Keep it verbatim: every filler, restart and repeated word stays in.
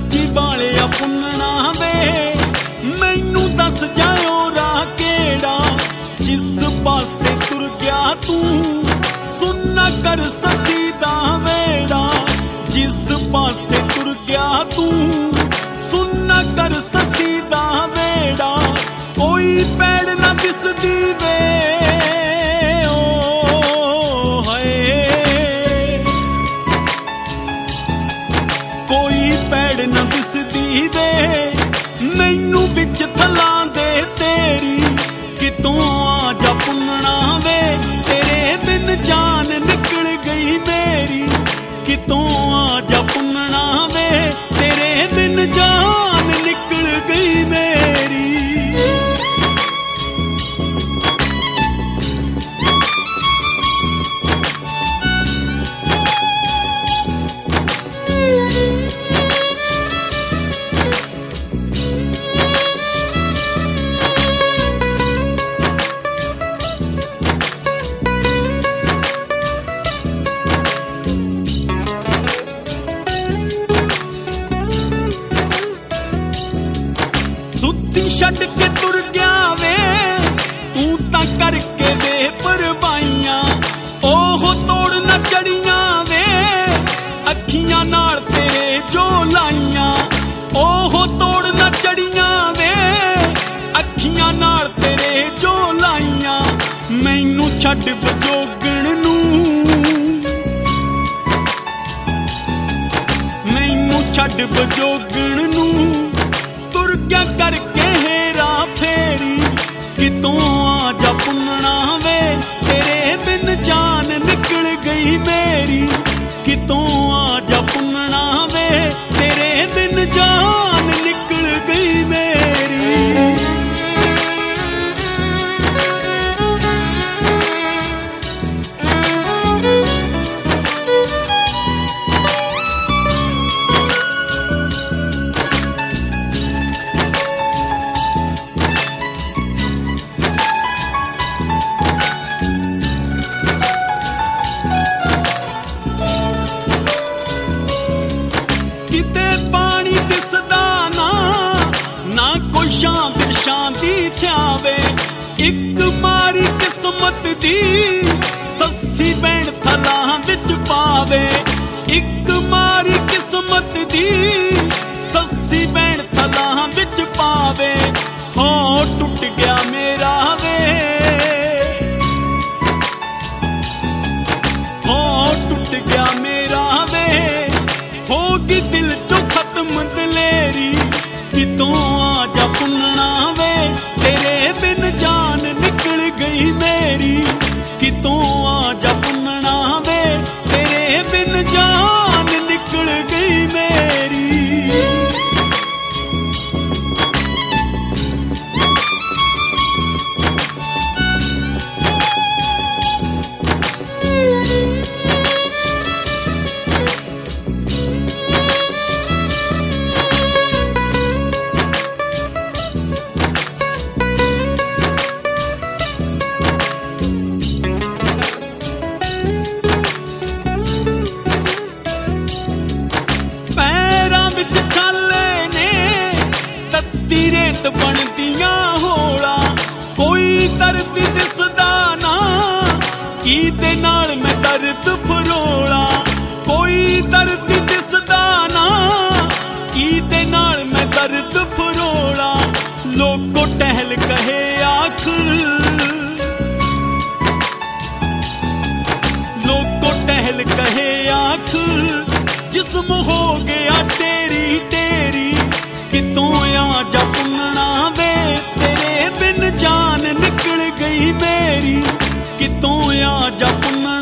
ਸੱਚੀ ਵਾਲਿਆ ਪੁੰਨਣਾ ਵੇ, ਮੈਨੂੰ ਦੱਸ ਜਾਇਓ ਰਾਹ ਕਿਹੜਾ, ਜਿਸ ਪਾਸੇ ਤੁਰ ਗਿਆ ਤੂੰ ਸੁਣਨਾ ਕਰ ਸੱਸੀ ਦਾ ਵੇੜਾ, ਜਿਸ ਪਾਸੇ ਤੁਰ ਗਿਆ ਤੂੰ ਸੁਣਨਾ ਕਰ ਸੱਸੀ ਦਾ ਵੇੜਾ, ਕੋਈ ਪੈੜ ਨਾ ਦਿਸਦੀ ਵੇ ਓ ਹਾਏ, ਕੋਈ ਪੈੜ ਨਾ ਦਿਸਦੀ ਵੇ ਮੈਨੂੰ ਵਿੱਚ ਥਲਾਂ ਦੇ ਤੇਰੀ, ਕਿਤੋਂ ਆ ਜਾ ਪੁੰਨਣਾ ਵੇ ਤੇਰੇ ਬਿਨ ਜਾਨ ਨਿਕਲ ਗਈ ਮੇਰੀ, ਕਿਤੋਂ ਆ ਜਾ ਪੁੰਨਣਾ ਵੇ ਤੇਰੇ ਬਿਨ ਜਾਨ ਨਿਕਲ ਗਈ ਮੇਰੀ। ਛੱਡ ਕੇ ਤੁਰ ਗਿਆ ਵੇ ਤੂੰ ਤਾਂ ਕਰਕੇ ਵੇ ਪਰਵਾਈਆਂ, ਉਹ ਤੋੜ ਨਾ ਚੜੀਆਂ ਵੇ ਅੱਖੀਆਂ ਨਾਲ ਤੇਰੇ ਜੋ ਲਾਈਆਂ, ਉਹ ਤੋੜ ਨਾ ਚੜੀਆਂ ਵੇ ਅੱਖੀਆਂ ਨਾਲ ਤੇਰੇ ਜੋ ਲਾਈਆਂ, ਮੈਨੂੰ ਛੱਡ ਵਜੋਗਣ ਨੂੰ, ਮੈਨੂੰ ਛੱਡ ਵਜੋਗਣ ਨੂੰ ਤੁਰ ਗਿਆ ਕਰਕੇ ਹੇਰਾ ਫੇਰੀ, ਕਿਤੋਂ ਆ ਜਾ ਪੁੰਨਣਾ ਵੇ ਤੇਰੇ ਬਿਨ ਜਾਨ ਨਿਕਲ ਗਈ ਮੇਰੀ, ਕਿਤੋਂ ਆ ਜਾ ਪੁੰਨਣਾ ਵੇ ਤੇਰੇ ਬਿਨ ਜਾਨ ਨਿਕਲ ਗਈ ਮੇਰੀ। ਕਿਤੇ ਪਾਣੀ ਦਿਸਦਾ ਨਾ, ਨਾ ਕੋਈ ਸ਼ਾਂ ਬਿਰਸ਼ਾਂ ਦੀ ਥਿਆਵੇ, ਇੱਕ ਮਾਰੀ ਕਿਸਮਤ ਦੀ ਸੱਸੀ ਬੈਣ ਥਲਾਂ ਵਿੱਚ ਪਾਵੇ, ਇੱਕ ਮਾਰੀ ਕਿਸਮਤ ਦੀ ਸੱਸੀ ਬੈਣ ਥਲਾਂ ਵਿੱਚ ਪਾਵੇ, ਹੋ ਟੁੱਟ ਗਿਆ ਮੇਰਾ ਵੇ, ਹੋ ਟੁੱਟ ਗਿਆ ਮੇਰਾ ਵੇ, ਹੋ ਗਈ ਦਿਲ ਚੋਂ ਖਤਮ ਦਲੇਰੀ, ਕਿਤੋਂ ਆ ਜਾ ਪੁੰਨਣਾ ਵੇ ਤੇਰੇ ਬਿਨ ਜਾਨ ਨਿਕਲ ਗਈ ਮੇਰੀ, ਕਿਤੋਂ ਆ ਜਾ ਪੁੰਨਣਾ ਵੇ ਤੇਰੇ ਬਿਨ ਜਾਨ ਨਿਕਲ ਗਈ ਮੇਰੀ। ਰੇਤ ਬਣਦੀਆਂ ਹੋਲਾ ਕੋਈ ਦਰਦ ਦਿਸਦਾ ਨਾ, ਕਿਹਦੇ ਨਾਲ ਮੈਂ ਦਰਦ ਫਰੋਲਾ, ਕੋਈ ਦਰਦ ਦਿਸਦਾ ਨਾ, ਕਿਹਦੇ ਨਾਲ ਮੈਂ ਦਰਦ ਫਰੋਲਾ, ਲੋਕੋ ਟਹਿਲ ਕਹੇ ਆਖ, ਲੋਕੋ ਟਹਿਲ ਕਹੇ ਆਖ, ਜਿਸਮ ਹੋ ਗਿਆ ਤੇਰੀ ਤੇਰੀ, ਕਿਤੋਂ ਆ ਜਾ ਪੁੰਨਣਾ ਵੇ ਤੇਰੇ ਬਿਨ ਜਾਨ ਨਿਕਲ ਗਈ ਮੇਰੀ, ਕਿਤੋਂ ਆ ਜਾ ਪੁੰਨਣਾ